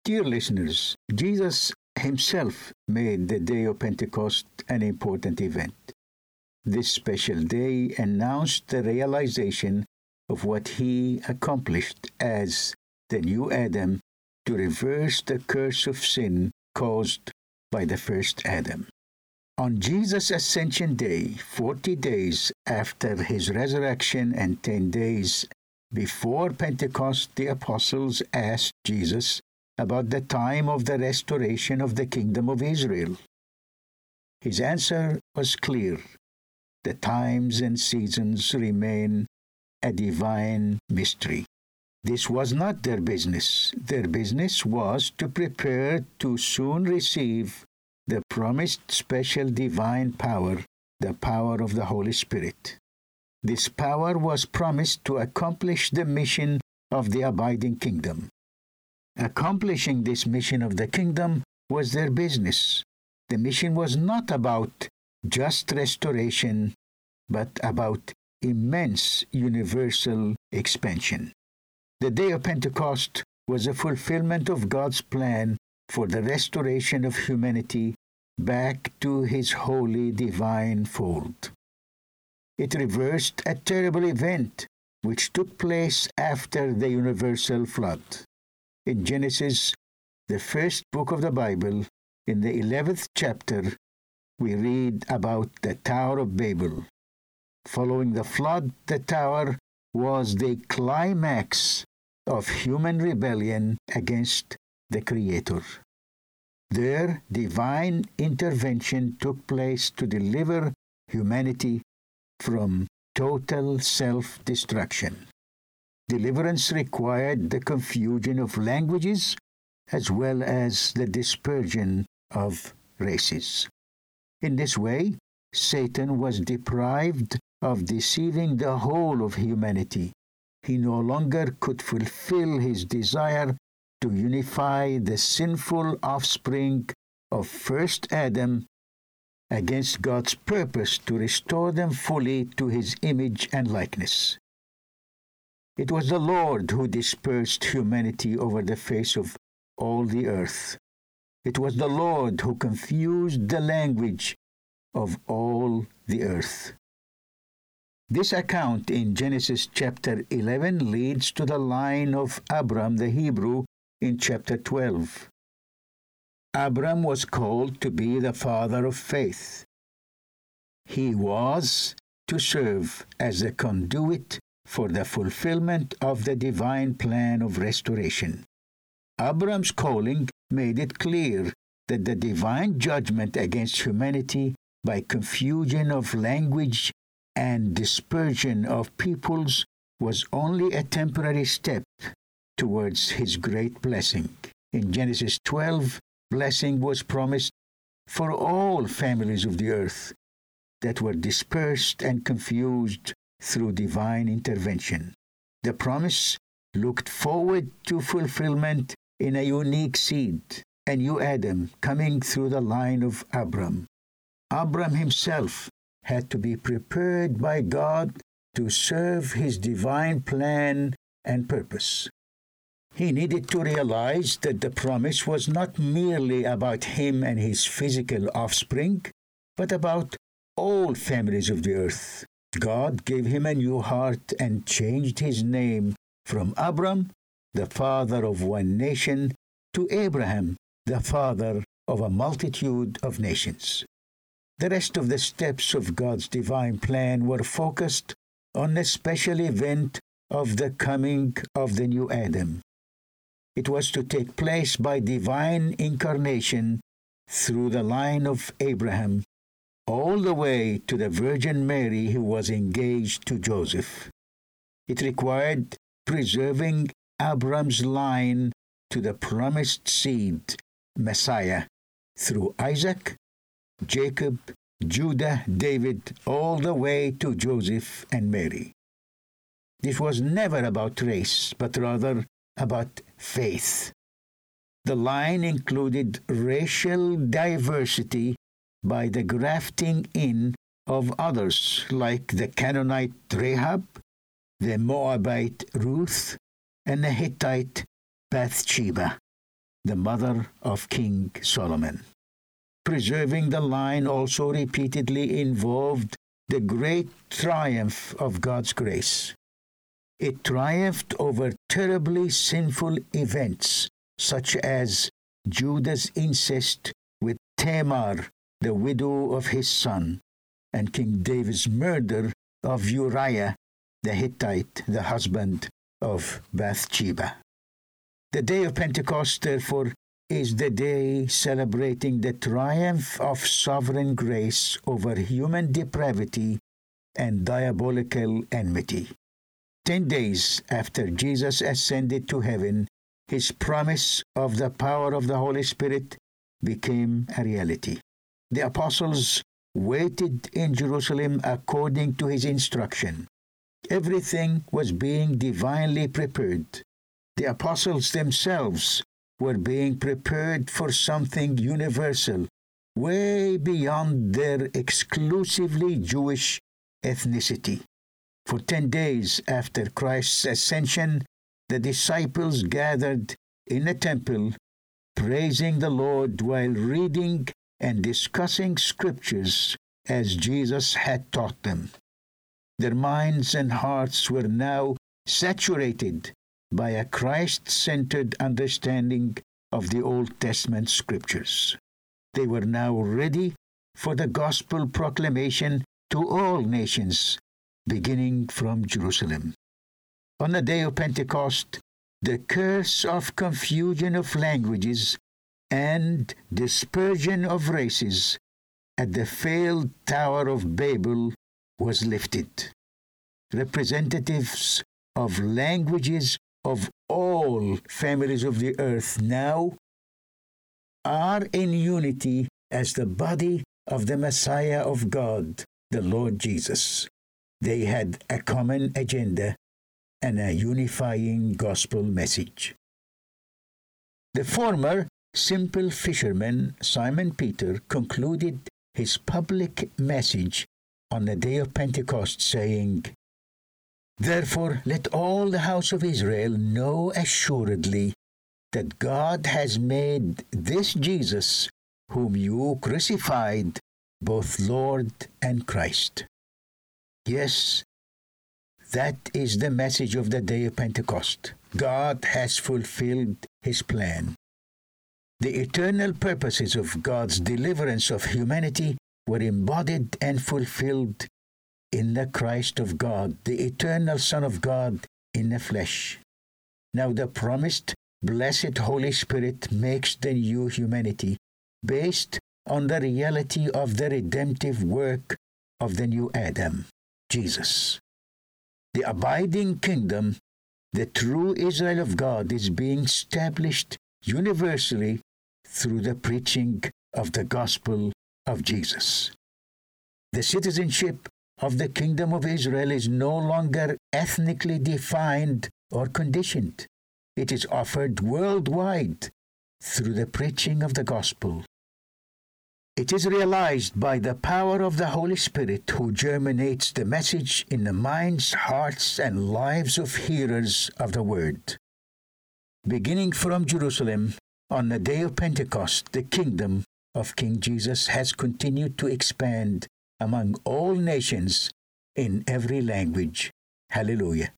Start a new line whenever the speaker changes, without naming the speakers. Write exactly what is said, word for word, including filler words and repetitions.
Dear listeners, Jesus himself made the day of Pentecost an important event. This special day announced the realization of what he accomplished as the new Adam to reverse the curse of sin caused by the first Adam. On Jesus' Ascension Day, forty days after his resurrection and ten days before Pentecost, the apostles asked Jesus about the time of the restoration of the kingdom of Israel. His answer was clear. The times and seasons remain a divine mystery. This was not their business. Their business was to prepare to soon receive the promised special divine power, the power of the Holy Spirit. This power was promised to accomplish the mission of the abiding kingdom. Accomplishing this mission of the kingdom was their business. The mission was not about just restoration, but about immense universal expansion. The day of Pentecost was a fulfillment of God's plan for the restoration of humanity back to his holy divine fold. It reversed a terrible event which took place after the universal flood. In Genesis, the first book of the Bible, in the eleventh chapter, we read about the Tower of Babel. Following the flood, the tower was the climax of human rebellion against the Creator. There, divine intervention took place to deliver humanity from total self-destruction. Deliverance required the confusion of languages as well as the dispersion of races. In this way, Satan was deprived of deceiving the whole of humanity. He no longer could fulfill his desire to unify the sinful offspring of first Adam against God's purpose to restore them fully to his image and likeness. It was the Lord who dispersed humanity over the face of all the earth. It was the Lord who confused the language of all the earth. This account in Genesis chapter eleven leads to the line of Abram the Hebrew in chapter twelve. Abram was called to be the father of faith. He was to serve as a conduit for the fulfillment of the divine plan of restoration. Abram's calling made it clear that the divine judgment against humanity by confusion of language and dispersion of peoples was only a temporary step towards his great blessing. In Genesis twelve, blessing was promised for all families of the earth that were dispersed and confused through divine intervention. The promise looked forward to fulfillment in a unique seed, a new Adam coming through the line of Abram. Abram himself had to be prepared by God to serve his divine plan and purpose. He needed to realize that the promise was not merely about him and his physical offspring, but about all families of the earth. God gave him a new heart and changed his name from Abram, the father of one nation, to Abraham, the father of a multitude of nations. The rest of the steps of God's divine plan were focused on the special event of the coming of the new Adam. It was to take place by divine incarnation through the line of Abraham, all the way to the Virgin Mary who was engaged to Joseph. It required preserving Abram's line to the promised seed, Messiah, through Isaac, Jacob, Judah, David, all the way to Joseph and Mary. This was never about race, but rather about faith. The line included racial diversity by the grafting in of others like the Canaanite Rahab, the Moabite Ruth, and the Hittite Bathsheba. the mother of King Solomon. Preserving the line also repeatedly involved the great triumph of God's grace. It triumphed over terribly sinful events, such as Judah's incest with Tamar, the widow of his son, and King David's murder of Uriah the Hittite, the husband of Bathsheba. The day of Pentecost, therefore, is the day celebrating the triumph of sovereign grace over human depravity and diabolical enmity. Ten days after Jesus ascended to heaven, his promise of the power of the Holy Spirit became a reality. The apostles waited in Jerusalem according to his instruction. Everything was being divinely prepared. The apostles themselves were being prepared for something universal, way beyond their exclusively Jewish ethnicity. For ten days after Christ's ascension, the disciples gathered in a temple, praising the Lord while reading and discussing scriptures as Jesus had taught them. Their minds and hearts were now saturated by a Christ-centered understanding of the Old Testament scriptures. They were now ready for the gospel proclamation to all nations, beginning from Jerusalem. On the day of Pentecost, the curse of confusion of languages and dispersion of races at the failed Tower of Babel was lifted. Representatives of languages of all families of the earth now are in unity as the body of the Messiah of God, the Lord Jesus. They had a common agenda and a unifying gospel message. The former simple fisherman, Simon Peter, concluded his public message on the day of Pentecost, saying, "Therefore let all the house of Israel know assuredly that God has made this Jesus, whom you crucified, both Lord and Christ." Yes, that is the message of the day of Pentecost. God has fulfilled his plan. The eternal purposes of God's deliverance of humanity were embodied and fulfilled in the Christ of God, the eternal Son of God in the flesh. Now the promised blessed Holy Spirit makes the new humanity based on the reality of the redemptive work of the new Adam, Jesus. The abiding kingdom, the true Israel of God, is being established universally through the preaching of the gospel of Jesus. The citizenship of the kingdom of Israel is no longer ethnically defined or conditioned. It is offered worldwide through the preaching of the gospel. It is realized by the power of the Holy Spirit, who germinates the message in the minds, hearts, and lives of hearers of the word. Beginning from Jerusalem, on the day of Pentecost, the kingdom of King Jesus has continued to expand among all nations in every language. Hallelujah.